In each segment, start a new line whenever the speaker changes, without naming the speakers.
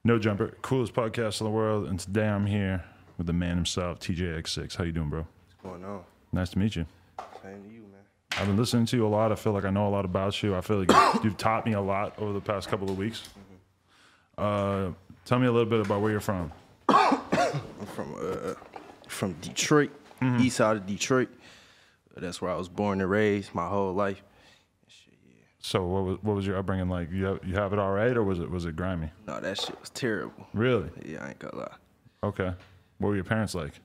No Jumper, coolest podcast in the world, and today I'm here with the man himself, TJX6. How you doing, bro?
What's going on?
Nice to meet you.
Same to you, man.
I've been listening to you a lot. I feel like I know a lot about you. I feel like you've taught me a lot over the past couple of weeks. Tell me a little bit about where you're from.
I'm from Detroit, east side of Detroit. That's where I was born and raised my whole life. Shit, yeah.
So what was your upbringing like? You have it all right, or was it grimy?
No, that shit was terrible.
Really?
Yeah, I ain't gonna lie.
Okay. What were your parents like?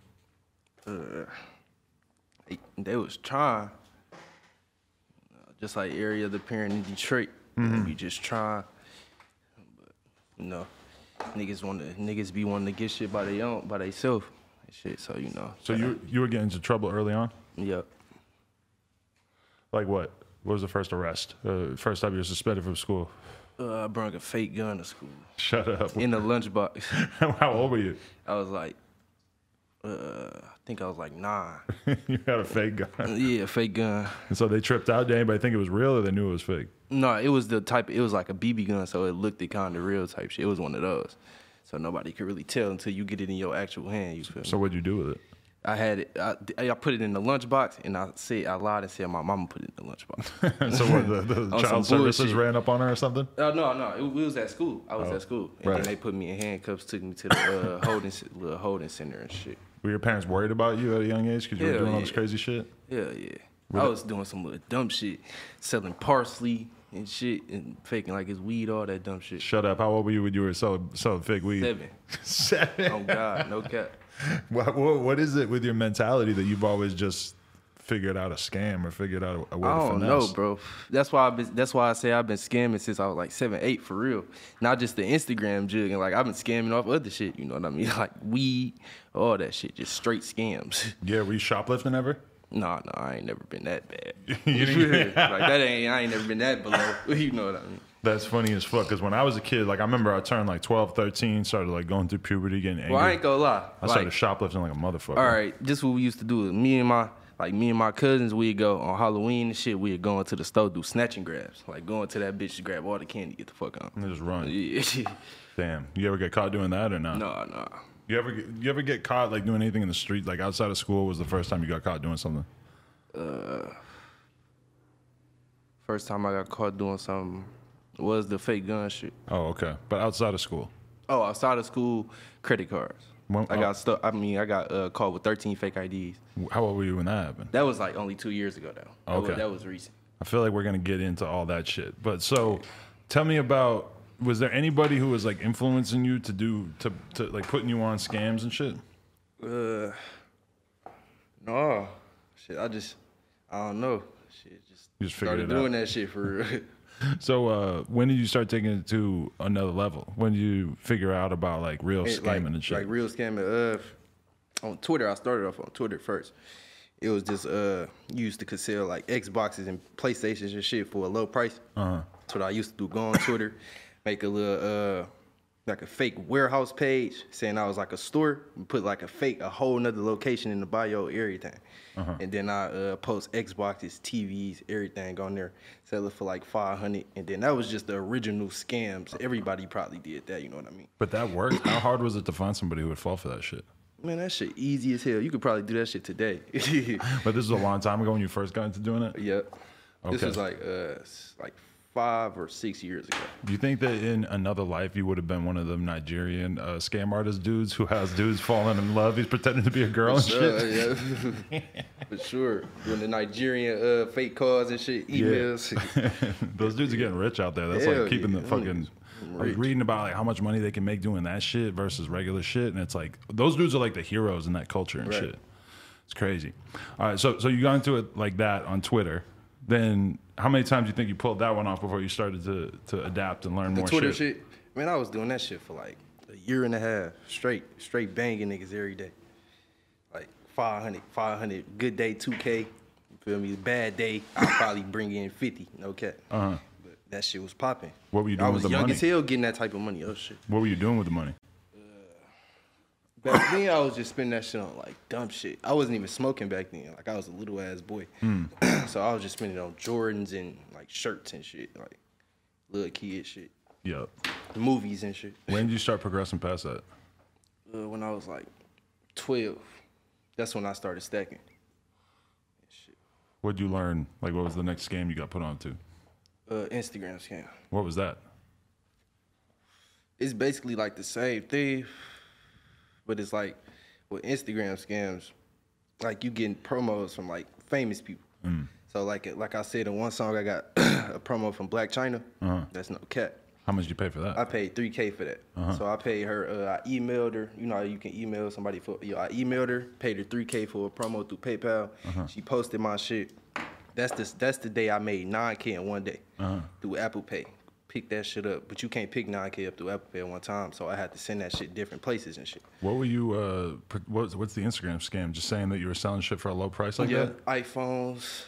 They was trying, just like every other parent in Detroit. They be just trying, but you know, niggas be wanting to get shit by themselves and shit. So you know.
So you were getting into trouble early on?
Yep.
Like what? What was the first arrest? First time you were suspended from school?
I brought a fake gun to school.
Shut up.
In the lunchbox.
How old were you?
I was like, I think I was like 9.
You had a fake gun.
Yeah, fake gun.
And so they tripped out. Did anybody think it was real, or they knew it was fake?
No, it was it was like a BB gun, so it looked kind of real type shit. It was one of those. So nobody could really tell until you get it in your actual hand, you feel me?
So what'd you do with it?
I had it, I put it in the lunchbox, and I lied and said my mama put it in the lunchbox.
So what, the child services ran up on her or something?
No, it was at school. I was at school. And
right.
then they put me in handcuffs, took me to the little holding center and shit.
Were your parents worried about you at a young age because you were doing all this crazy shit?
Hell yeah. I was doing some little dumb shit, selling parsley and shit, and faking like it's weed, all that dumb shit.
Shut up. How old were you when you were selling fake weed?
7.
7?
Oh, God, no cap.
What is it with your mentality that you've always just figured out a scam or figured out a way to finesse?
I don't know, bro. That's why I say I've been scamming since I was like 7, 8 for real. Not just the Instagram jugging. Like I've been scamming off other shit. You know what I mean? Like weed, all that shit, just straight scams.
Yeah, were you shoplifting ever?
No, I ain't never been that bad. Like I ain't never been that below. You know what I mean?
That's funny as fuck, because when I was a kid, like I remember I turned like 12, 13, started like going through puberty, getting angry.
Well, I ain't gonna lie.
I started shoplifting like a motherfucker.
All right, this is what we used to do. Me and my cousins, we'd go on Halloween and shit, we'd go into the store, do snatch and grabs. Like going to that bitch to grab all the candy, get the fuck on.
And just run.
Yeah.
Damn. You ever get caught doing that or not?
No.
You ever get caught like doing anything in the street, like outside of school? Was the first time you got caught doing something?
First time I got caught doing something was the fake gun shit.
Oh, okay. But outside of school?
Oh, outside of school, credit cards.
When-
I got caught with 13 fake IDs.
How old were you when that happened?
That was like only 2 years ago, though.
Okay.
That was recent.
I feel like we're going to get into all that shit. But so tell me about, was there anybody who was like influencing you to like putting you on scams and shit?
No. Shit, I don't know. Shit,
You just figured
started
it out.
doing that shit for real.
So when did you start taking it to another level? When did you figure out about like real scamming and shit?
Like real scamming. On Twitter, I started off on Twitter first. It was just used to sell like Xboxes and PlayStations and shit for a low price. That's what I used to do. Go on Twitter, make a little like a fake warehouse page saying I was like a store, and put like a whole nother location in the bio, everything. And then I post Xboxes, TVs, everything on there, sell it for like $500. And then that was just the original scams. Everybody probably did that, you know what I mean?
But that worked? How hard was it to find somebody who would fall for that shit?
Man, that shit easy as hell. You could probably do that shit today.
But this is a long time ago when you first got into doing it?
Yep. This
Okay.
was like 5 or 6 years ago.
Do you think that in another life you would have been one of them Nigerian scam artist dudes who has dudes falling in love? He's pretending to be a girl and shit?
Yeah. For sure. Doing the Nigerian fake calls and shit, emails.
Yeah. Those dudes are getting rich out there. That's
Hell
like keeping
yeah.
the fucking... I was reading about like how much money they can make doing that shit versus regular shit, and it's like those dudes are like the heroes in that culture and
Right.
shit. It's crazy. All right, so you got into it like that on Twitter. Then how many times do you think you pulled that one off before you started to adapt and learn
The
more
Twitter
shit?
shit. Man, I was doing that shit for like a year and a half straight banging niggas every day. Like 500, good day, 2K. You feel me? Bad day, I'll probably bring in 50. No cap. But that shit was popping.
What were you doing with the
I was young
money?
as hell getting that type of money. Oh shit.
What were you doing with the money?
Back then, I was just spending that shit on like dumb shit. I wasn't even smoking back then. Like I was a little ass boy, so I was just spending it on Jordans and like shirts and shit, like little kid shit.
Yep.
movies and shit.
When did you start progressing past that?
When I was like 12, that's when I started stacking. Shit.
What'd you learn? Like, what was the next scam you got put onto?
Instagram scam.
What was that?
It's basically like the same thing, but it's like with Instagram scams, like you getting promos from like famous people. So like I said in one song, I got a promo from Black China. That's no cap.
How much did you pay for that?
I paid $3K for that. So I paid her. I emailed her. You know how you can email somebody for. I emailed her, paid her $3K for a promo through PayPal. She posted my shit. That's the day I made $9K in one day through Apple Pay. Pick that shit up, but you can't pick $9K up through Apple Pay at one time. So I had to send that shit different places and shit.
What were you? What's the Instagram scam? Just saying that you were selling shit for a low price like that?
iPhones,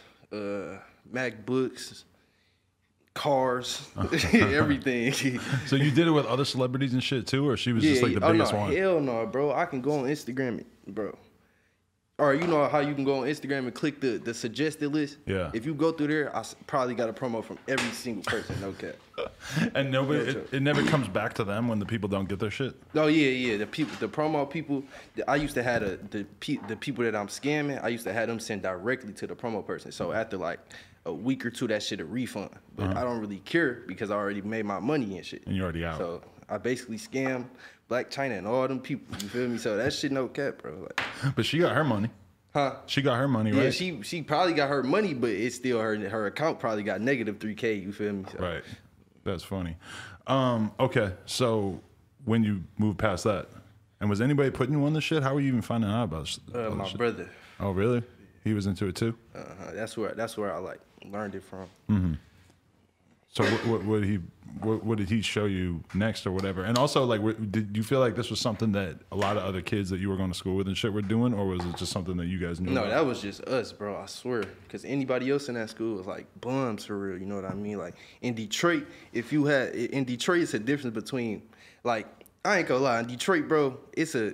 MacBooks, cars, everything.
So you did it with other celebrities and shit too, or she was just like the biggest one?
Hell no, bro. I can go on Instagram, bro. Or you know how you can go on Instagram and click the suggested list?
Yeah.
If you go through there, I probably got a promo from every single person, no cap.
And nobody, it never comes back to them when the people don't get their shit?
Oh, yeah. The promo people, I used to have the people that I'm scamming, I used to have them send directly to the promo person. So after like a week or two, that shit a refund. But I don't really care because I already made my money and shit.
And you're already out.
So I basically scammed Black China and all them people, you feel me? So that shit no cap, bro. Like,
but she got her money.
Huh?
She got her money, right?
Yeah, she probably got her money, but it's still her account probably got negative $3K, you feel me? So.
Right. That's funny. Okay, so when you moved past that, and was anybody putting you on this shit? How were you even finding out about this?
My brother.
Oh, really? He was into it too?
That's where I like learned it from.
Mm-hmm. So what did he show you next or whatever? And also, like, did you feel like this was something that a lot of other kids that you were going to school with and shit were doing, or was it just something that you guys knew
No,
about?
that was just us, bro. I swear. Because anybody else in that school was like bums for real. You know what I mean? Like in Detroit, it's a difference between, like, I ain't gonna lie, in Detroit, bro, it's a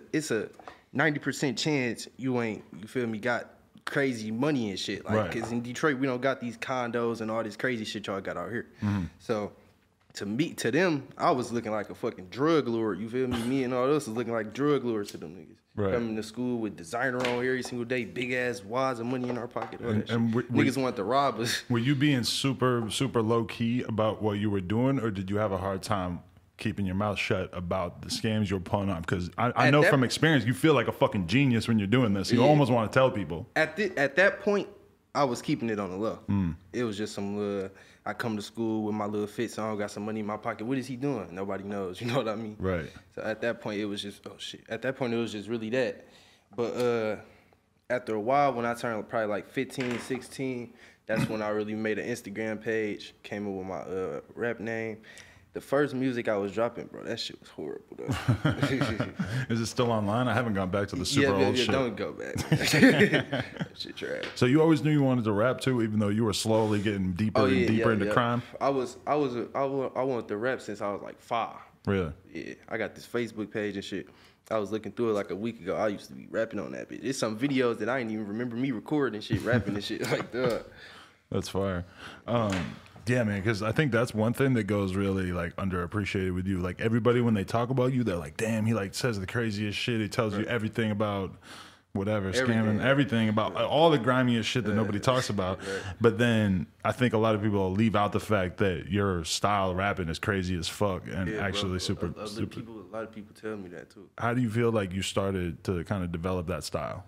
90% chance you feel me, got crazy money and shit. Like, because in Detroit, we don't got these condos and all this crazy shit y'all got out here. So to them, I was looking like a fucking drug lord. You feel me? Me and all those was looking like drug lords to them niggas.
Right.
Coming to school with designer on every single day, big ass wads of money in our pocket.
And
niggas want to rob us.
Were you being super, super low key about what you were doing, or did you have a hard time keeping your mouth shut about the scams you're pulling up? Because I know from experience, you feel like a fucking genius when you're doing this. You almost want to tell people.
At that point, I was keeping it on the low. It was just some little, I come to school with my little fit song, got some money in my pocket. What is he doing? Nobody knows. You know what I mean? Right. So at that point, it was just, oh shit. At that point, it was just really that. But after a while, when I turned probably like 15, 16, that's when I really made an Instagram page, came up with my rap name. The first music I was dropping, bro, that shit was horrible, though.
Is it still online? I haven't gone back to the super old shit.
Don't go back. That shit trash.
So you always knew you wanted to rap too, even though you were slowly getting deeper and deeper into crime?
I wanted to rap since I was like 5.
Really?
Yeah. I got this Facebook page and shit. I was looking through it like a week ago. I used to be rapping on that bitch. There's some videos that I didn't even remember me recording shit, rapping and shit like that.
That's fire. Yeah, man, because I think that's one thing that goes really like underappreciated with you. Like everybody, when they talk about you, they're like, "Damn, he like says the craziest shit. He tells you everything about whatever, scamming, everything about all the grimiest shit that nobody talks about." But then I think a lot of people leave out the fact that your style of rapping is crazy as fuck and actually super.
A lot of people tell me that too.
How do you feel like you started to kind of develop that style?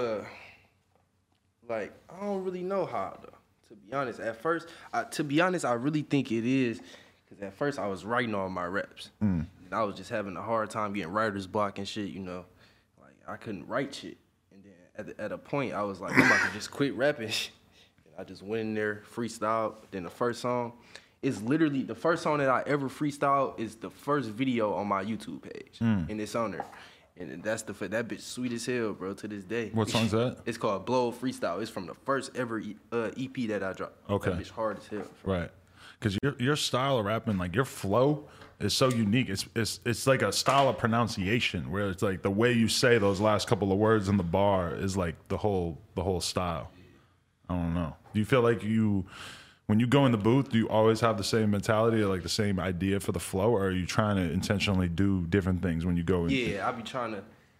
Like I don't really know how though. To be honest, at first, I really think it is because at first I was writing all my raps. And I was just having a hard time getting writer's block and shit, you know. Like, I couldn't write shit. And then at a point, I was like, I'm about to just quit rapping. And I just went in there, freestyled. Then the first song is literally, the first song that I ever freestyled is the first video on my YouTube page. And it's on there. And that bitch sweet as hell, bro, to this day.
What song's that?
It's called Blow Freestyle. It's from the first ever EP that I dropped.
Okay.
That bitch hard as hell.
Right. Because your style of rapping, like your flow is so unique. It's like a style of pronunciation where it's like the way you say those last couple of words in the bar is like the whole style. I don't know. Do you feel like when when you go in the booth, do you always have the same mentality or like the same idea for the flow, or are you trying to intentionally do different things when you go in?
Yeah, I be trying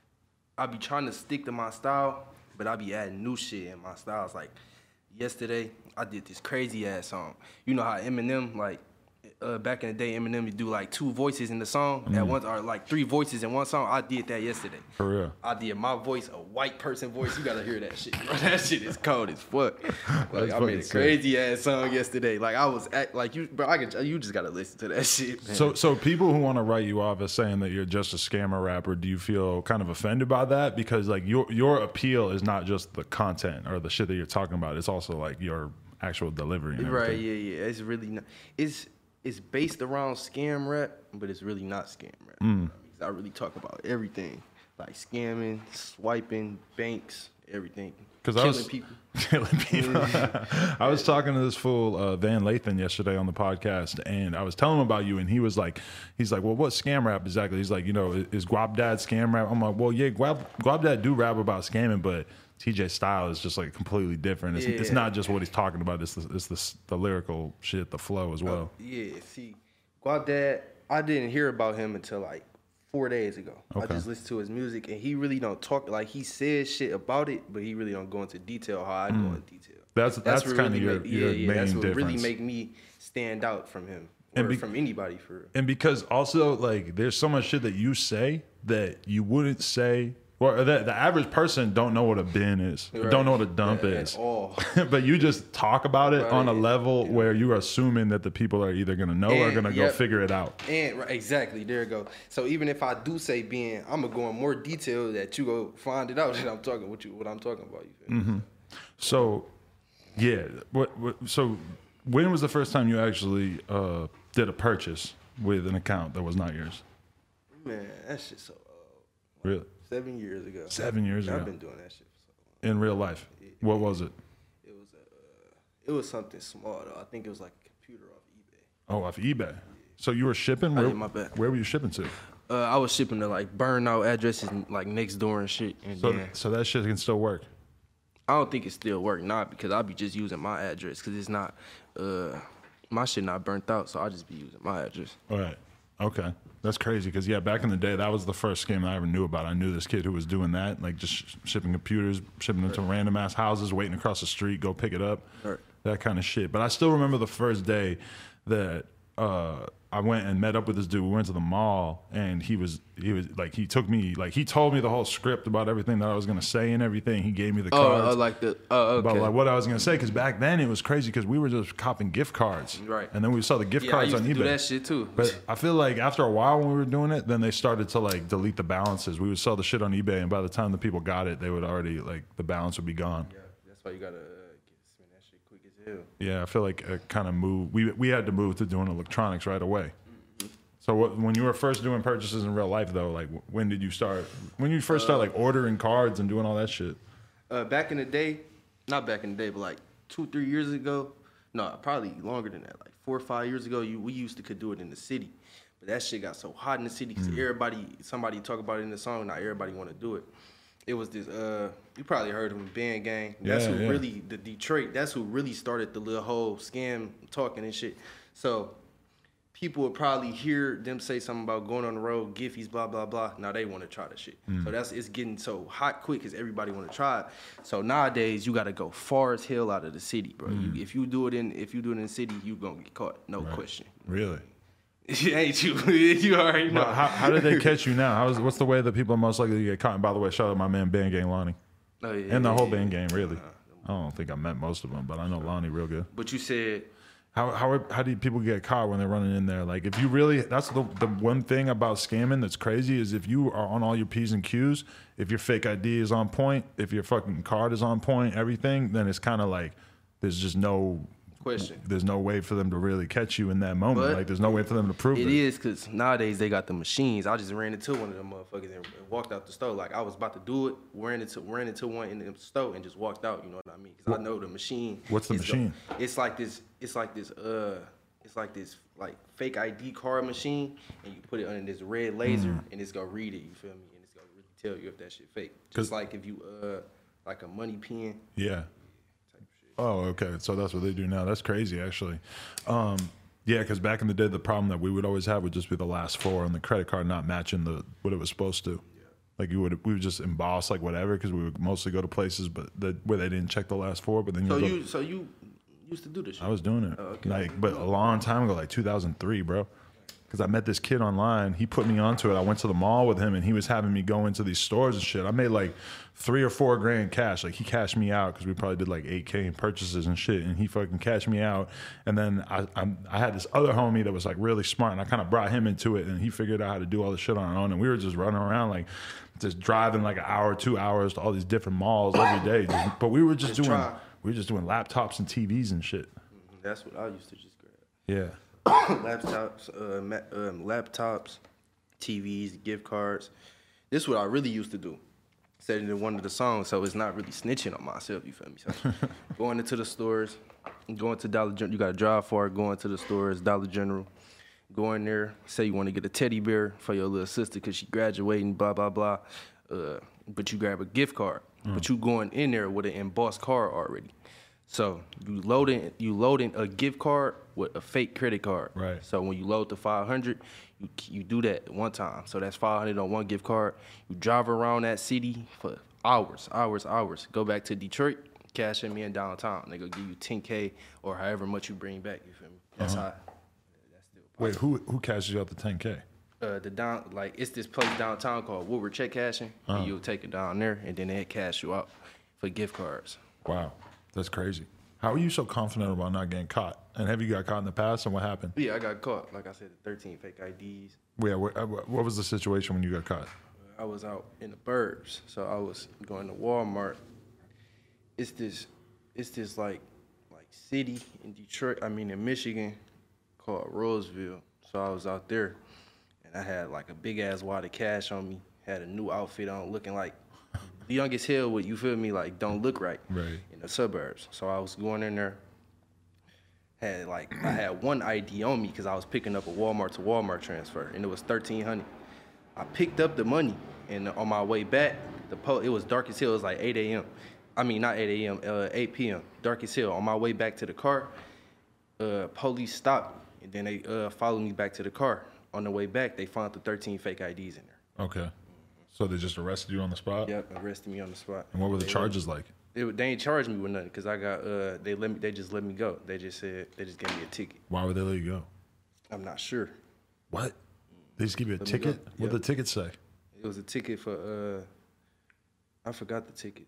to stick to my style, but I be adding new shit in my styles. Like yesterday, I did this crazy ass song. You know how Eminem, like back in the day, Eminem would do like 2 voices in the song at once, or like 3 voices in one song. I did that yesterday.
For real?
I did my voice, a white person voice. You gotta hear that shit, bro. That shit is cold as fuck. Like I made a crazy ass song yesterday. Like I was like you, bro. You just gotta listen to that shit, man.
So people who want to write you off as saying that you're just a scammer rapper, do you feel kind of offended by that? Because like your appeal is not just the content or the shit that you're talking about. It's also like your actual delivery. And
right? Yeah. It's really not. It's based around scam rap, but it's really not scam rap. I really talk about everything, like scamming, swiping, banks, everything. Killing people.
Killing people. I was talking to this fool Van Lathan yesterday on the podcast, and I was telling him about you, and he's like, well, what's scam rap exactly? He's like, is Guap Dad scam rap? I'm like, well, yeah, Guap Dad do rap about scamming, but TJ style is just like completely different. It's not just what he's talking about. It's the lyrical shit, the flow as well.
See, Guap Dad, I didn't hear about him until like 4 days ago.
Okay.
I just listened to his music, and he really don't talk, like he says shit about it, but he really don't go into detail how I go into detail.
That's kind of your main
that's what
difference.
really make me stand out from him or from anybody for real.
And because also like there's so much shit that you say that you wouldn't say. Or the average person don't know what a bin is, don't know what a dump is. At all. But you just talk about it on a level where you're assuming that the people are either going to know or going to go figure it out.
And exactly, there you go. So even if I do say bin, I'm going to go in more detail that you go find it out that I'm talking what I'm talking about. You feel me?
So, yeah. So when was the first time you actually did a purchase with an account that was not yours?
Man, that shit so
really?
7 years ago.
7 years ago.
I've been doing that shit for so long.
In real life? Yeah. What was it?
It was something small though. I think it was like a computer off eBay.
Oh, off eBay. Yeah. So you were shipping?
My bad.
Where were you shipping to?
I was shipping to like burnout addresses like next door and shit. And
so that shit can still work?
I don't think it still work, not because I'll be just using my address because it's not, my shit not burnt out, so I'll just be using my address.
All right. Okay. That's crazy because, yeah, back in the day, that was the first scam I ever knew about. I knew this kid who was doing that, like just shipping computers, shipping them to random-ass houses, waiting across the street, go pick it up, that kind of shit. But I still remember the first day that I went and met up with this dude. We went to the mall, and he took me, like, he told me the whole script about everything that I was going to say and everything. He gave me the cards.
Okay.
About like what I was going to say, because back then it was crazy because we were just copping gift cards.
Right.
And then we saw the gift cards on eBay.
I used to do that shit too.
But I feel like after a while when we were doing it, then they started to like delete the balances. We would sell the shit on eBay, and by the time the people got it, they would already, like, the balance would be gone.
Yeah, that's why you got to spend that shit quick as hell.
Yeah, I feel like it kind of moved. We had to move to doing electronics right away. So when you were first doing purchases in real life, though, like when did you start? When you first start like ordering cards and doing all that shit?
Back in the day, not back in the day, but like 2-3 years ago. No, probably longer than that. Like 4 or 5 years ago, we used to could do it in the city, but that shit got so hot in the city because somebody talk about it in the song. Not everybody want to do it. It was this. You probably heard of him, Band Gang. That's who really the Detroit. That's who really started the little whole scam talking and shit. So people would probably hear them say something about going on the road, Giphies, blah, blah, blah. Now they want to try the shit. So it's getting so hot quick because everybody want to try it. So nowadays, you got to go far as hell out of the city, bro. If you do it in the city, you going to get caught. No question.
Really?
Ain't you? You already know.
How did they catch you now? What's the way that people are most likely to get caught? And by the way, shout out my man, Band Gang Lonnie.
Oh, yeah,
and the whole Band Gang, really. I don't think I met most of them, but I know Lonnie real good.
But you said...
How do people get caught when they're running in there? Like, if you really, that's the one thing about scamming that's crazy is if you are on all your P's and Q's, if your fake ID is on point, if your fucking card is on point, everything, then it's kind of like there's just no
question.
There's no way for them to really catch you in that moment. But like, there's no way for them to prove it.
It is because nowadays they got the machines. I just ran into one of them motherfuckers and walked out the store. Like I was about to do it, ran into one in the store and just walked out. You know what I mean? Because I know the machine.
What's the machine?
It's like this like fake ID card machine, and you put it under this red laser, and it's gonna read it. You feel me? And it's gonna really tell you if that shit fake. Just like if you like a money pen.
Yeah. Oh, okay. So that's what they do now. That's crazy, actually. Yeah, because back in the day, the problem that we would always have would just be the last four on the credit card not matching what it was supposed to. Like we would just emboss like whatever because we would mostly go to places where they didn't check the last four. But then
So you used to do this shit?
I was doing it,
Oh, okay.
like, but a long time ago, like 2003, bro. Because I met this kid online. He put me onto it. I went to the mall with him, and he was having me go into these stores and shit. I made like $3 or $4 grand cash. Like he cashed me out because we probably did like 8K in purchases and shit. And he fucking cashed me out. And then I had this other homie that was like really smart, and I kind of brought him into it, and he figured out how to do all this shit on our own. And we were just running around like just driving like an hour, 2 hours to all these different malls every day. But we were just doing laptops and TVs and shit.
That's what I used to just grab.
Yeah.
Laptops, TVs, gift cards. This is what I really used to do. Said it in one of the songs, so it's not really snitching on myself, you feel me? So going into the stores, going to Dollar General, you got to drive far, going to the stores, Dollar General, go in there, say you want to get a teddy bear for your little sister because she graduating, blah, blah, blah. But you grab a gift card, but you going in there with an embossed card already. So you loading a gift card with a fake credit card.
Right.
So when you load the 500, you do that one time. So that's 500 on one gift card. You drive around that city for hours. Go back to Detroit, cash in me in downtown. They gonna give you 10K or however much you bring back. You feel me? That's how. That's still possible.
Wait, who cashes you out the 10K?
It's this place downtown called Woodward Check Cashing. And you'll take it down there, and then they cash you out for gift cards.
Wow, that's crazy. How are you so confident about not getting caught? And have you got caught in the past, and what happened?
Yeah, I got caught. Like I said, 13 fake IDs.
Yeah, what was the situation when you got caught?
I was out in the burbs, so I was going to Walmart. It's this like city in in Michigan called Roseville. So I was out there, and I had like a big ass wad of cash on me. Had a new outfit on, looking like the youngest hell with, you feel me, like don't look right in the suburbs. So I was going in there. I had one ID on me because I was picking up a Walmart to Walmart transfer, and it was $1,300. I picked up the money, and on my way back, it was dark as hell. It was like 8 a.m. I mean, not 8 a.m., 8 p.m. Dark as hell. On my way back to the car, police stopped, and then they followed me back to the car. On the way back, they found the 13 fake IDs in there.
Okay. So they just arrested you on the spot?
Yep, arrested me on the spot.
And what were the charges like?
They ain't charged me with nothing because I got they just let me go. They just gave me a ticket.
Why would they let you go?
I'm not sure.
What? They just give you a ticket? What did the ticket say?
It was a ticket for I forgot the ticket.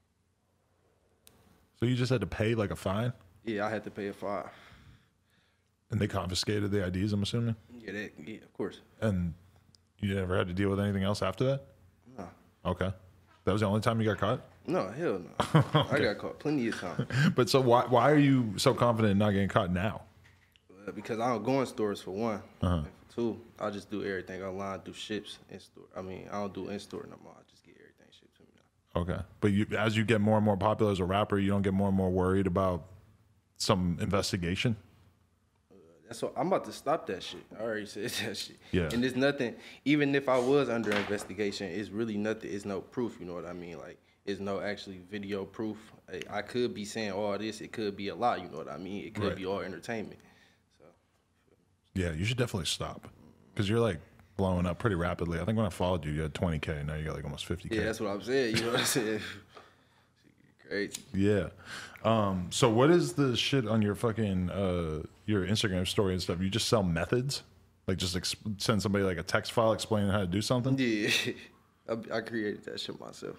So you just had to pay like a fine?
Yeah, I had to pay a fine.
And they confiscated the IDs, I'm assuming?
Yeah, of course.
And you never had to deal with anything else after that?
No.
Okay. That was the only time you got caught?
No, hell no. Okay. I got caught plenty of times.
But so why are you so confident in not getting caught now?
Because I don't go in stores for one. And for two, I just do everything online through ships in store. I don't do in store no more. I just get everything shipped to me now.
Okay. But as you get more and more popular as a rapper, you don't get more and more worried about some investigation?
That's what, I'm about to stop that shit. I already said that shit.
Yeah.
And there's nothing, even if I was under investigation, it's really nothing. It's no proof, you know what I mean? Like, it's no actually video proof. I could be saying all this. It could be a lie, you know what I mean? It could be all entertainment. So.
Yeah, you should definitely stop. Because you're like blowing up pretty rapidly. I think when I followed you, you had 20K. Now you got like almost 50K.
Yeah, that's what I'm saying. You know what I'm saying? Crazy.
Yeah. So what is the shit on your fucking your Instagram story and stuff? You just sell methods, like just send somebody like a text file explaining how to do something.
Yeah, I created that shit myself.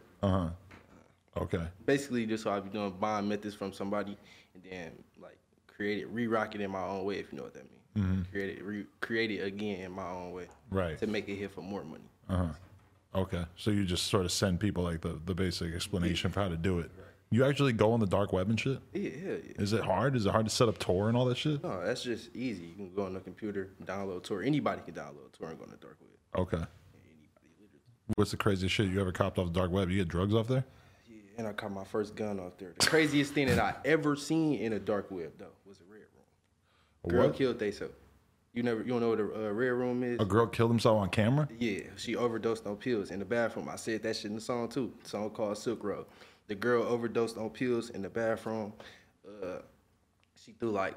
Okay.
Basically, just so I be doing buying methods from somebody, and then like re-rock it in my own way, if you know what that means. Create it again in my own way.
Right.
To make it hit for more money.
Okay. So you just sort of send people like the basic explanation for how to do it. You actually go on the dark web and shit?
Yeah, hell yeah.
Is it hard? Is it hard to set up Tor and all that shit?
No, that's just easy. You can go on the computer, download Tor. Anybody can download Tor and go on the dark web.
Okay.
Anybody, literally.
What's the craziest shit you ever copped off the dark web? You get drugs off there?
Yeah, and I caught my first gun off there. The craziest thing that I ever seen in a dark web, though, was a red room. Girl killed herself. You don't know what a red room is?
A girl killed herself on camera?
Yeah, she overdosed on pills in the bathroom. I said that shit in the song, too. The song called Silk Road. The girl overdosed on pills in the bathroom. She threw like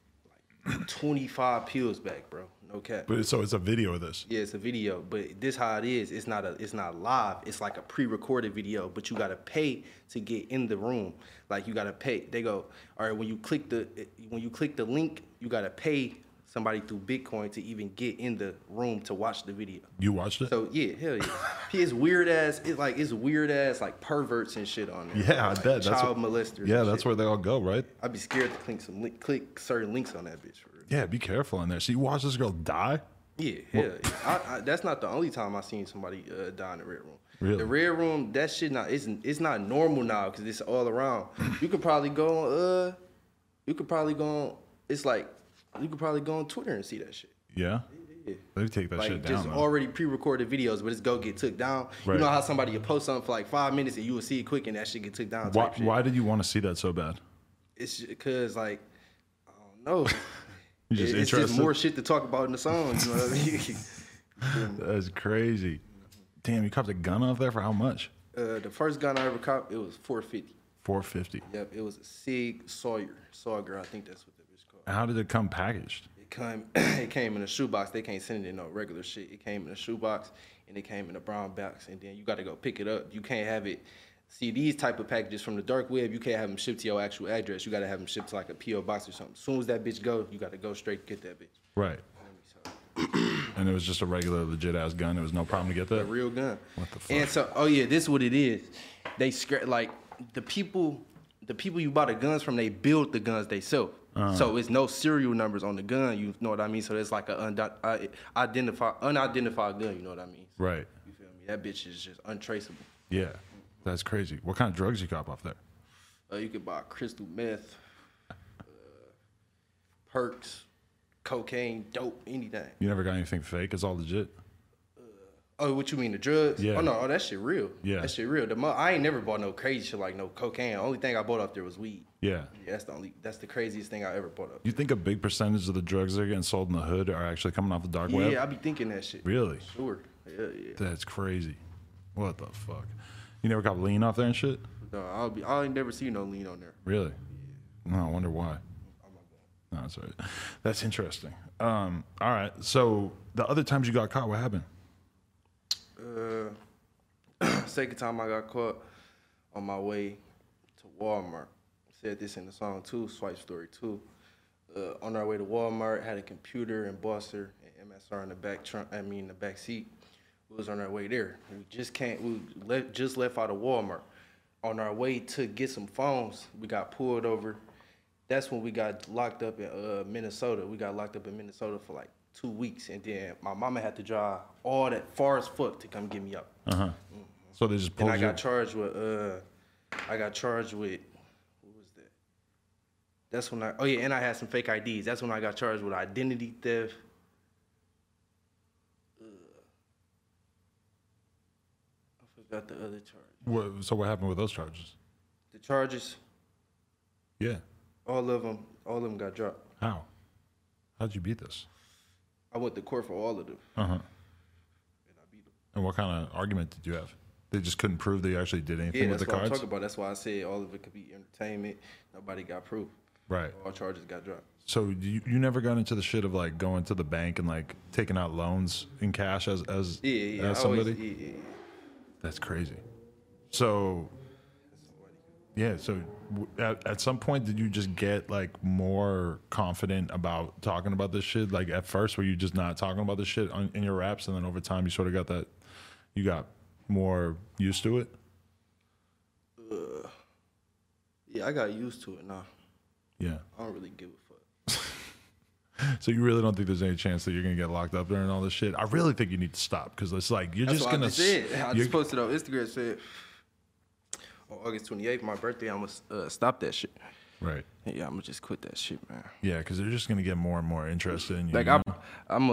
25 pills back, bro. No cap.
But so it's a video of this.
Yeah, it's a video, but this how it is. It's not live. It's like a pre-recorded video, but you gotta pay to get in the room. Like you gotta pay. They go, all right. When you click the link, you gotta pay somebody through Bitcoin to even get in the room to watch the video.
You watched it?
So yeah, hell yeah. It's weird ass. It's weird ass like perverts and shit on there.
Yeah, I
like
bet.
Child molesters.
Yeah,
and
that's
shit.
where they all go, right?
I'd be scared to click certain links on that bitch. For real.
Yeah, be careful in there. So you watch this girl die?
Yeah, hell yeah. That's not the only time I seen somebody die in the red room.
Really?
The red room, that shit it's not normal now because it's all around. You could probably go on Twitter and see that shit.
Yeah.
Yeah.
They take that
Like
shit down.
just
man.
already pre-recorded videos, but it's go get took down.
Right.
You know how somebody will post something for like 5 minutes and you will see it quick and that shit get took down.
Why,
Type shit.
why did you want to see that so bad?
It's because like I don't know.
You just
It's
interested?
just more shit to talk about in the song. You know what I mean?
That's crazy. Damn, you copped a gun off there for how much?
The first gun I ever copped, it was $450.
$450.
Yep, it was a Sig Sawyer, I think that's what that bitch called.
How did it come packaged?
It came in a shoebox. They can't send it in no regular shit. It came in a shoebox and it came in a brown box, and then you got to go pick it up. You can't have it. See, these type of packages from the dark web, you can't have them shipped to your actual address. You got to have them shipped to like a P.O. box or something. As soon as that bitch go, you got to go straight get that bitch.
Right. And it was just a regular, legit ass gun. There was no problem to get that.
A real gun.
What the fuck?
And so, oh yeah, this is what it is. They like the people you buy the guns from. They build the guns they sell. So it's no serial numbers on the gun. You know what I mean? So it's like an unidentified gun. You know what I mean?
Right.
You feel me? That bitch is just untraceable.
Yeah. That's crazy. What kind of drugs you cop off there?
You could buy crystal meth, perks, cocaine, dope, anything.
You never got anything fake? It's all legit?
Oh, what you mean, the drugs?
Yeah.
Oh, no, that shit real.
Yeah.
That shit real. I ain't never bought no crazy shit like no cocaine. The only thing I bought up there was weed.
Yeah.
Yeah, that's the craziest thing I ever bought up.
You think a big percentage of the drugs that are getting sold in the hood are actually coming off the dark web?
Yeah, I be thinking that shit.
Really?
Sure. Yeah, yeah.
That's crazy. What the fuck? You never got lean off there and shit?
No, I ain't never seen no lean on there.
Really? No, I wonder why. No, that's right. That's interesting. All right. So the other times you got caught, what happened?
Second time I got caught on my way to Walmart. Said this in the song too, Swipe Story 2. On our way to Walmart, had a computer and Bosser and MSR in the back seat. We was on our way there. We just left out of Walmart. On our way to get some phones, we got pulled over. That's when we got locked up in Minnesota. We got locked up in Minnesota for like 2 weeks, and then my mama had to drive all that far as fuck to come get me out.
Uh-huh. So they just pulled
And
you.
I got charged with what was that? That's when and I had some fake IDs. That's when I got charged with identity theft. I forgot the other charge.
So what happened with those charges?
The charges,
Yeah.
all of them got dropped.
How? How'd you beat this?
I went to court for all of them.
Uh-huh.
And I beat them.
And what kind of argument did you have? They just couldn't prove they actually did anything
Yeah,
with
that's
the
what I'm
cards?
talking about. That's why I said all of it could be entertainment. Nobody got proof.
Right.
All charges got dropped.
So you never got into the shit of like going to the bank and like taking out loans in cash as
Yeah.
somebody?
Yeah.
That's crazy. So yeah, so at some point did you just get like more confident about talking about this shit? Like at first were you just not talking about this shit in your raps, and then over time you sort of got that, you got more used to it?
Yeah, I got used to it now.
Yeah.
I don't really give a fuck.
So you really don't think there's any chance that you're gonna get locked up there and all this shit? I really think you need to stop, because it's like you're
That's
just
what
gonna.
I just said. I
you're-
just posted on Instagram, said on August 28th, my birthday, I'm gonna stop that shit.
Right.
Yeah, I'm gonna just quit that shit, man.
Yeah, because they're just gonna get more and more interested in you.
Like
you know?
I'm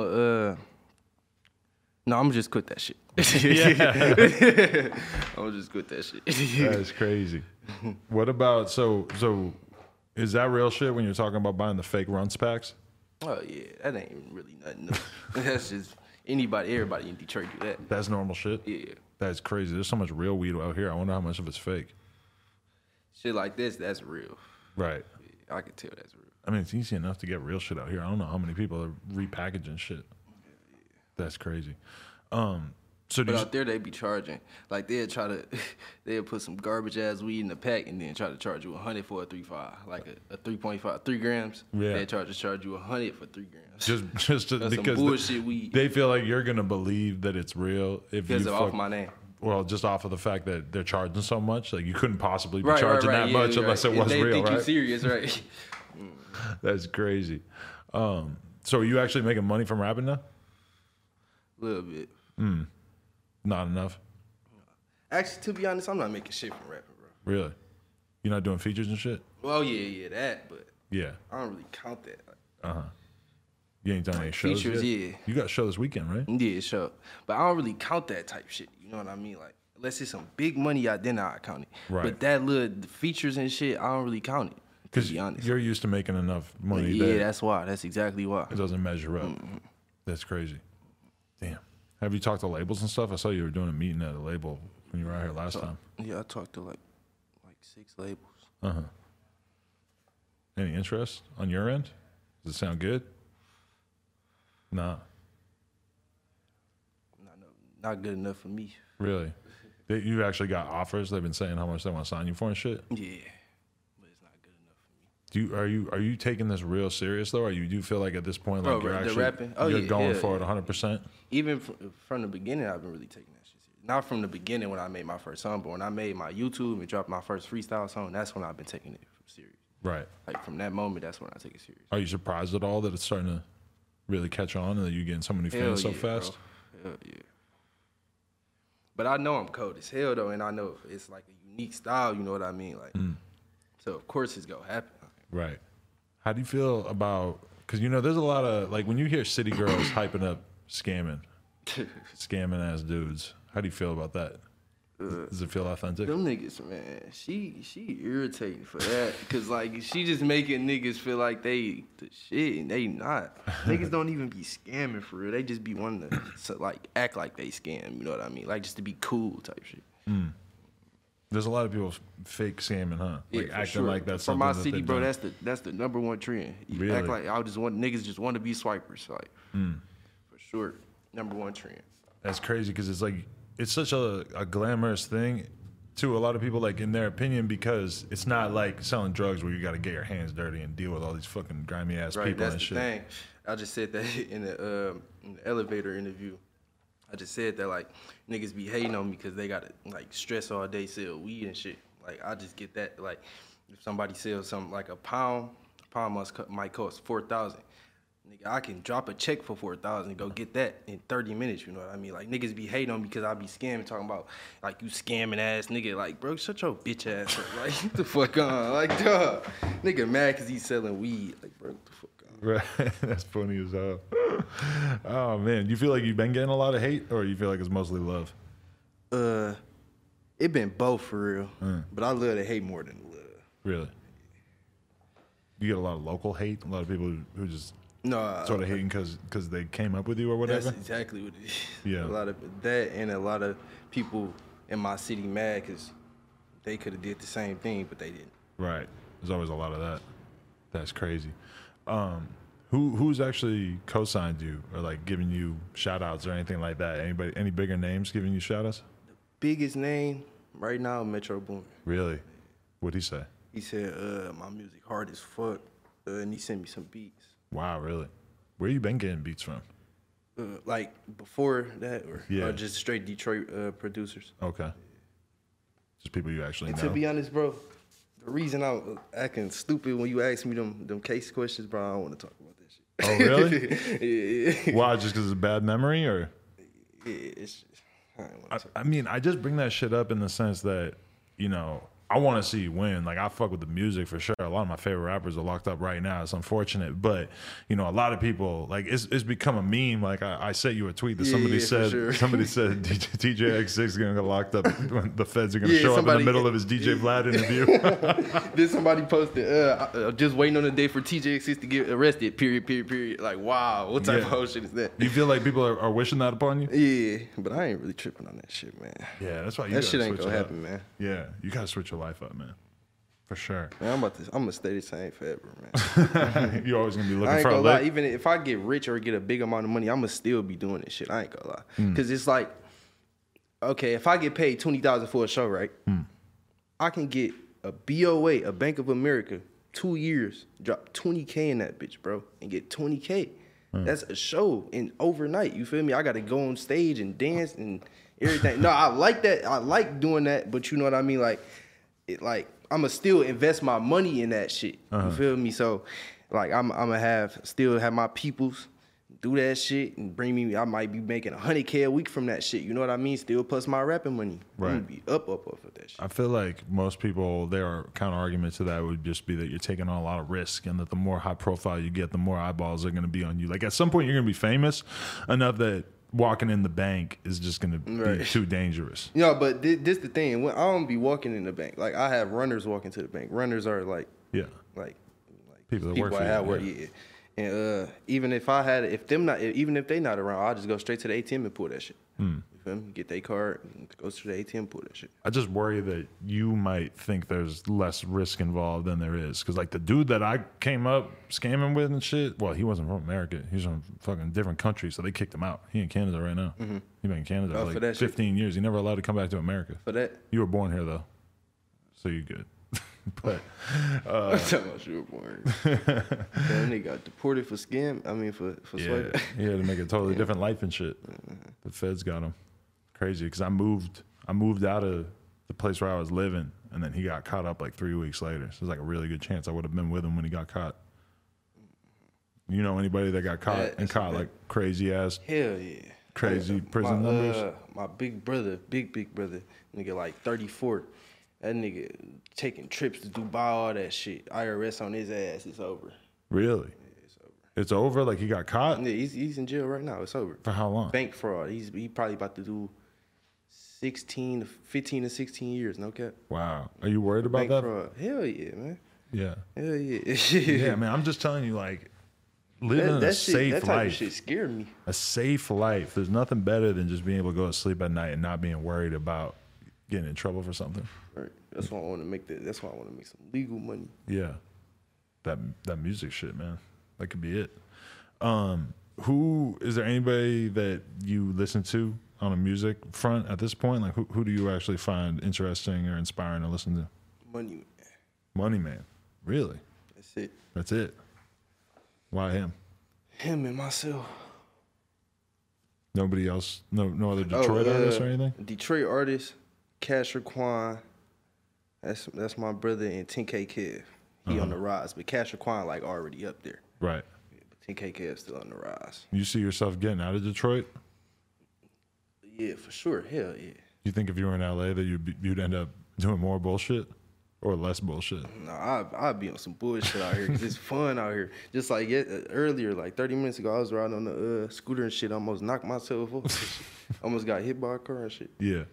gonna just quit that shit.
Yeah.
I'm gonna just quit that shit.
That's crazy. What about so is that real shit when you're talking about buying the fake runs packs?
Oh yeah, that ain't really nothing new. That's just everybody in Detroit do that.
That's normal shit?
Yeah.
That's crazy. There's so much real weed out here. I wonder how much of it's fake.
Shit like this, that's real.
Right.
I can tell that's real.
I mean, it's easy enough to get real shit out here. I don't know how many people are repackaging shit. That's crazy. So
but out there they be charging like they'll put some garbage ass weed in the pack and then try to charge you 100 for a 3.5, like a 3.5, 3 grams.
Yeah,
they charge you 100 for 3 grams.
Just because
some bullshit weed.
They feel like you're gonna believe that it's real if
because
you
off my name.
Well, just off of the fact that they're charging so much, like you couldn't possibly be charging that much unless it was
they
real,
think
right?
you serious, right?
That's crazy. So are you actually making money from rapping now?
A little bit.
Not enough.
Actually, to be honest, I'm not making shit from rapping, bro.
Really? You're not doing features and shit?
Well, yeah, that, but
yeah,
I don't really count that.
You ain't done any shows
features,
yet?
yeah.
You got a show this weekend, right?
Yeah, sure. But I don't really count that type shit. You know what I mean? Like, unless it's some big money out, then I count it.
Right.
But that little features and shit, I don't really count it.
Because you're used to making enough money.
Yeah, that's why. That's exactly why.
It doesn't measure up. That's crazy. Damn. Have you talked to labels and stuff? I saw you were doing a meeting at a label when you were out here last time.
Yeah, I talked to like 6 labels.
Any interest on your end? Does it sound good? Nah.
Not good enough for me.
Really? You actually got offers? They've been saying how much they want to sign you for and shit?
Yeah. But it's not good enough
for me. Are you taking this real serious though? Or you do feel like at this point like you're actually
rapping?
You're going for it 100%?
Even from the beginning, I've been really taking that shit serious. Not from the beginning when I made my first song, but when I made my YouTube and dropped my first freestyle song, that's when I've been taking it serious.
Right.
Like from that moment, that's when I take it serious.
Are you surprised at all that it's starting to really catch on and that you're getting so many fans so fast?
Bro. Hell yeah. But I know I'm cold as hell though, and I know it's like a unique style. You know what I mean? Like, so of course it's gonna happen.
Right. How do you feel about? Because there's a lot of like when you hear city girls hyping up scamming ass dudes. How do you feel about that? Does it feel authentic?
Them niggas, man, she irritating for that. Cause like she just making niggas feel like they the shit and they not. Niggas don't even be scamming for real. They just be wanting to like act like they scam. You know what I mean? Like just to be cool type shit.
There's a lot of people fake scamming, huh? Like
yeah,
acting like that's
from
something
my
that
city, bro.
done.
That's the number one trend. You
really?
act like niggas just want to be swipers. Like for sure, number one trend.
That's crazy because it's like it's such a glamorous thing to a lot of people, like in their opinion, because it's not like selling drugs where you got to get your hands dirty and deal with all these fucking grimy ass people
that's
and
the
shit.
Thing. I just said that in the elevator interview. I just said that like niggas be hating on me because they gotta like stress all day, sell weed and shit. Like I just get that. Like if somebody sells something like a pound might cost 4,000. Nigga, I can drop a check for 4,000 and go get that in 30 minutes. You know what I mean? Like niggas be hating on me because I be scamming, talking about like you scamming ass nigga. Like bro, shut your bitch ass up. Like what the fuck on? Like duh, nigga mad because he's selling weed. Like bro, what the fuck on?
Right, that's funny as hell. Oh man, do you feel like you've been getting a lot of hate, or you feel like it's mostly love?
It been both for real, but I love the hate more than the love.
Really? You get a lot of local hate, a lot of people who just sort of hating because they came up with you or whatever.
That's exactly what it is.
Yeah,
a lot of that, and a lot of people in my city mad because they could have did the same thing, but they didn't.
Right. There's always a lot of that. That's crazy. Who's actually co-signed you or like giving you shout outs or anything like that? Any bigger names giving you shout outs?
The biggest name right now, Metro Boomin.
Really? What'd he say?
He said, my music hard as fuck, and he sent me some beats.
Wow, really? Where you been getting beats from?
Like before that, or just straight Detroit producers.
Okay. Just people you actually know.
To be honest, bro, the reason I'm acting stupid when you ask me them case questions, bro, I don't want to talk about that shit.
Oh, really?
Yeah.
Why? Just because it's a bad memory, or?
Yeah, it's just,
I mean, I just bring that shit up in the sense that, I want to see you win. Like, I fuck with the music for sure. A lot of my favorite rappers are locked up right now. It's unfortunate. But, a lot of people, like, it's become a meme. Like, I sent you a tweet that somebody said TJX6 is going to get locked up when the feds are going to show up in the middle of his DJ Vlad interview.
Then somebody posted, just waiting on the day for TJX6 to get arrested, period. Like, wow, what type of whole shit is that?
You feel like people are wishing that upon you?
Yeah, but I ain't really tripping on that shit, man.
Yeah, that's why
that shit ain't going to happen, man.
Yeah, you got to switch your life up, man. For sure.
Man, I'm gonna stay the same forever, man.
You're always gonna be
I
looking
ain't
for a
gonna lie.
lick.
Even if I get rich or get a big amount of money, I'm gonna still be doing this shit. I ain't gonna lie. Cause it's like, okay, if I get paid $20,000 for a show, right? I can get a BOA, a Bank of America, 2 years, drop $20K in that bitch, bro, and get $20K. That's a show in overnight. You feel me? I gotta go on stage and dance and everything. No, I like that. I like doing that, but you know what I mean? Like, I'ma still invest my money in that shit. You feel me? So, like, I'ma still have my peoples do that shit and bring me. I might be making $100K a week from that shit. You know what I mean? Still plus my rapping money.
Right.
I'm gonna be up of that shit.
I feel like most people, their counter argument to that would just be that you're taking on a lot of risk, and that the more high profile you get, the more eyeballs are going to be on you. Like, at some point, you're going to be famous enough that walking in the bank is just going to be too dangerous.
You know, but this the thing. When I don't be walking in the bank. Like, I have runners walking to the bank. Runners are like
People that work for
I have
you.
work, yeah. And even if they not around, I'll just go straight to the ATM and pull that shit. You feel me? Get their card, and go to the ATM, pull that shit.
I just worry that you might think there's less risk involved than there is. Because, like, the dude that I came up scamming with and shit, well, he wasn't from America. He was from fucking different countries, so they kicked him out. He in Canada right now. He been in Canada
for
like
that
15 years. He never allowed to come back to America.
For that,
You were born here, though, so you're good. But
I'm talking about you were born. Then they got deported for scam. I mean, for
yeah,
swiping.
he had to make a totally different life and shit. The feds got him. Crazy, because I moved out of the place where I was living, and then he got caught up like 3 weeks later. So there's like a really good chance I would have been with him when he got caught. You know anybody that got caught and caught like crazy ass,
Hell yeah,
crazy prison numbers?
My big brother, big brother, nigga like 34. That nigga taking trips to Dubai, all that shit. IRS on his ass. It's over.
Really?
Yeah, it's over.
It's over? Like, he got caught?
Yeah, he's in jail right now. It's over.
For how long?
Bank fraud. He probably about to do 15 to 16 years. No cap.
Wow. Are you worried about
Bank
that?
fraud. Hell yeah, man.
Yeah.
Hell yeah.
Yeah, man. I'm just telling you, like, living
that
a
shit,
safe
that type
life.
of shit scared me.
A safe life. There's nothing better than just being able to go to sleep at night and not being worried about getting in trouble for something.
Right. That's why I want to make that. That's why I want to make some legal money.
Yeah. That music shit, man. That could be it. Who is there anybody that you listen to on a music front at this point? Like, who do you actually find interesting or inspiring to listen to?
Money, man.
Money Man. Really?
That's it.
That's it. Why him?
Him and myself.
Nobody else? No other Detroit artists or anything?
Detroit artist, Cash Raquan. That's my brother, and 10K Kev. He on the rise, but Cash Raquan like already up there.
Right.
Yeah, but 10K Kev still on the rise.
You see yourself getting out of Detroit?
Yeah, for sure. Hell yeah.
You think if you were in LA that you'd end up doing more bullshit or less bullshit?
No, I'd be on some bullshit out here because it's fun out here. Just like earlier, like 30 minutes ago, I was riding on the scooter and shit. Almost knocked myself off. Almost got hit by a car and shit.
Yeah.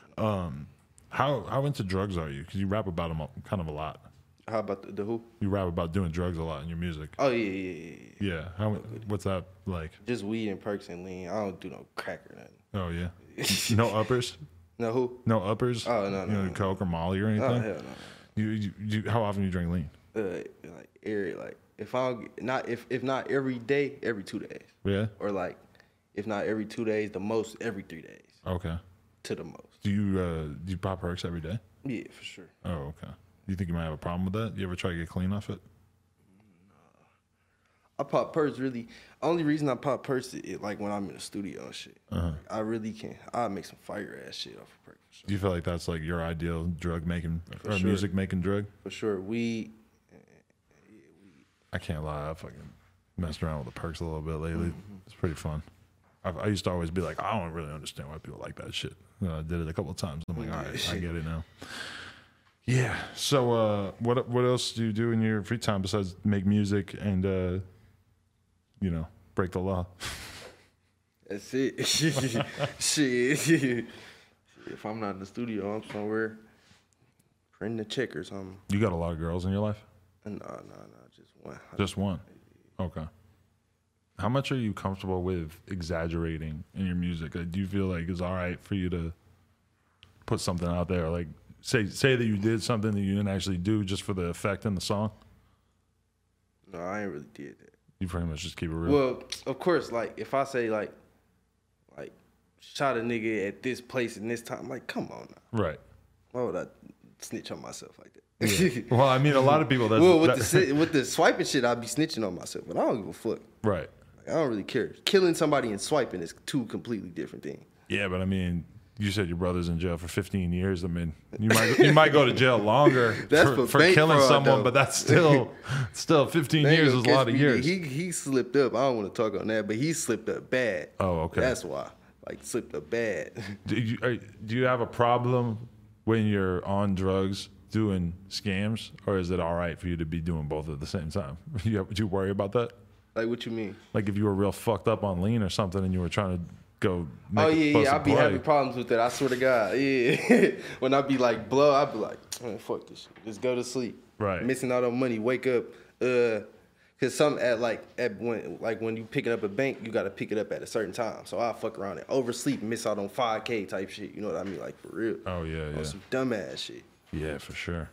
How into drugs are you? Because you rap about them kind of a lot.
How about the who?
You rap about doing drugs a lot in your music.
Oh yeah.
Yeah. What's that like?
Just weed and perks and lean. I don't do no crack or nothing.
Oh yeah. No uppers.
No who?
No uppers.
Oh no.
You know, coke or Molly or anything.
Oh hell no.
You how often you drink lean?
Like if I don't not if not every day, every 2 days.
Yeah.
Or like if not every 2 days, the most every 3 days.
Okay.
To the most.
Do you pop perks every day?
Yeah, for sure.
Oh, okay. You think you might have a problem with that? You ever try to get clean off it?
I pop perks really. Only reason I pop perks is like when I'm in the studio and shit. I really can. I make some fire ass shit off of perks. For sure.
Do you feel like that's like your ideal drug making or
sure.
music making drug?
For sure. Weed.
I can't lie. I fucking messed around with the perks a little bit lately. It's pretty fun. I used to always be like, I don't really understand why people like that shit. I did it a couple of times. I'm like, all right, I get it now. Yeah. So, what else do you do in your free time besides make music and, break the law?
That's it. Shit. If I'm not in the studio, I'm somewhere printing a check or something.
You got a lot of girls in your life?
No, just one.
Just one? Okay. How much are you comfortable with exaggerating in your music? Like, do you feel like it's all right for you to put something out there? Like, say that you did something that you didn't actually do just for the effect in the song?
No, I ain't really did that.
You pretty much just keep it real.
Well, of course, like if I say like shot a nigga at this place and this time, like come on now.
Right.
Why would I snitch on myself like that?
Yeah. Well, I mean, a lot of people. That's,
well, with the swiping shit, I'd be snitching on myself, but I don't give a fuck.
Right.
Like, I don't really care. Killing somebody and swiping is two completely different things.
Yeah, but I mean, you said your brother's in jail for 15 years. I mean, you might go to jail longer for killing
fraud,
someone,
though.
but that's still 15 years is a lot of years.
He slipped up. I don't want to talk on that, but he slipped up bad.
Oh, okay.
That's why. Like slipped up bad.
Do you have a problem when you're on drugs doing scams, or is it all right for you to be doing both at the same time? Do you worry about that?
Like what you mean?
Like if you were real fucked up on lean or something and you were trying to go make
I'd be having problems with that. I swear to God. Yeah. When I be like blow, I'd be like, man, fuck this shit. Just go to sleep.
Right.
Missing out on money. Wake up. Cause when you picking up a bank, you gotta pick it up at a certain time. So I fuck around and oversleep and miss out on 5K type shit. You know what I mean? Like for real.
Oh yeah, yeah.
On some dumbass shit.
Yeah, for sure.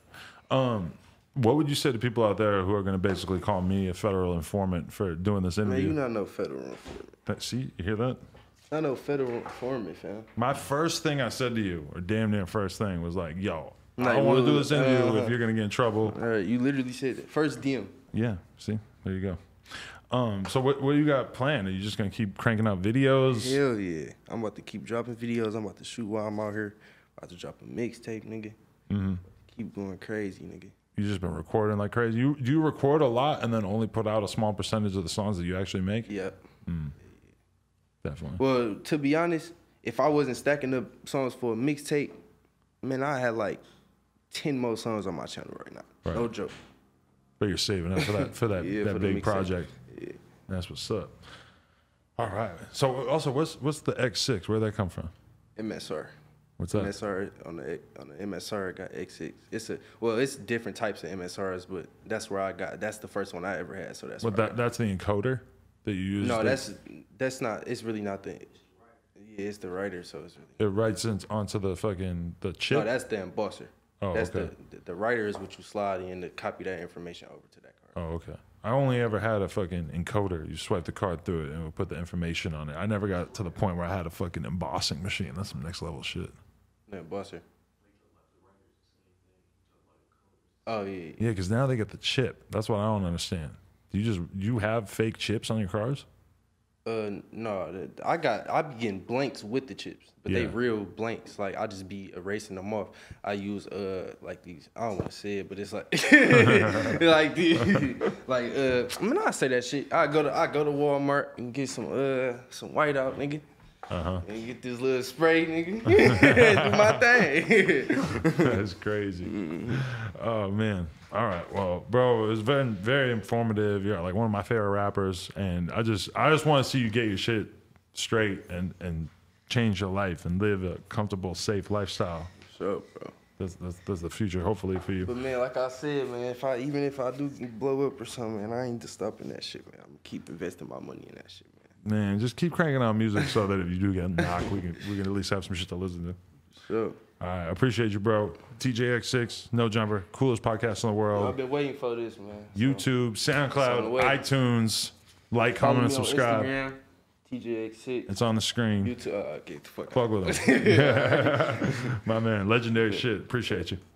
What would you say to people out there who are going to basically call me a federal informant for doing this interview?
Man, you're not no federal informant.
See, you hear that?
Not no federal informant, fam.
My first thing I said to you, or damn near first thing, was like, yo, I don't want to do this interview if you're going to get in trouble.
All right, you literally said that. First DM.
Yeah, see? There you go. So what do you got planned? Are you just going to keep cranking out videos?
Hell yeah. I'm about to keep dropping videos. I'm about to shoot while I'm out here. About to drop a mixtape, nigga. Mm-hmm. Keep going crazy, nigga.
You just been recording like crazy. Do you record a lot and then only put out a small percentage of the songs that you actually make?
Yep.
Definitely.
Well, to be honest, if I wasn't stacking up songs for a mixtape, man, I had like 10 more songs on my channel right now. Right. No joke.
But you're saving up for that
yeah,
that
for
big project.
Yeah.
That's what's up. All right. So also, what's the X6? Where'd that come from?
MSR.
What's that?
MSR on the MSR I got X6. It's different types of MSRs, but that's where I got. That's the first one I ever had. So that's.
That's the encoder that you use.
No, that's not. It's really not the. Yeah, it's the writer. So it's really.
It writes onto the chip.
No, that's the embosser.
Oh,
that's
okay.
The writer is what you slide in to copy that information over to that card.
Oh, okay. I only ever had a fucking encoder. You swipe the card through it and it would put the information on it. I never got to the point where I had a fucking embossing machine. That's some next level shit.
The embosser. Oh yeah.
Yeah, because now they get the chip. That's what I don't understand. Do you have fake chips on your cars?
No, I be getting blanks with the chips, but they real blanks. Like I just be erasing them off. I use like these. I don't want to say it, but it's like like I mean I say that shit. I go to Walmart and get some whiteout, nigga. And get this little spray, nigga. Do my thing.
That's crazy. Oh man. All right. Well, bro, it was very, very informative. You're like one of my favorite rappers, and I just want to see you get your shit straight and change your life and live a comfortable, safe lifestyle.
Sure, bro.
That's the future, hopefully, for you.
But man, like I said, man, even if I do blow up or something, man, I ain't just stopping that shit, man. I'm gonna keep investing my money in that shit, man.
Man, just keep cranking out music so that if you do get knocked, we can at least have some shit to listen to.
Sure.
All right, I appreciate you, bro. TJX6, No Jumper, coolest podcast in the world.
I've been waiting for this, man.
YouTube, SoundCloud, iTunes, like, comment, and subscribe.
Instagram, TJX6.
It's on the screen.
YouTube, get the fuck
Fuck with us. My man, legendary shit. Appreciate you.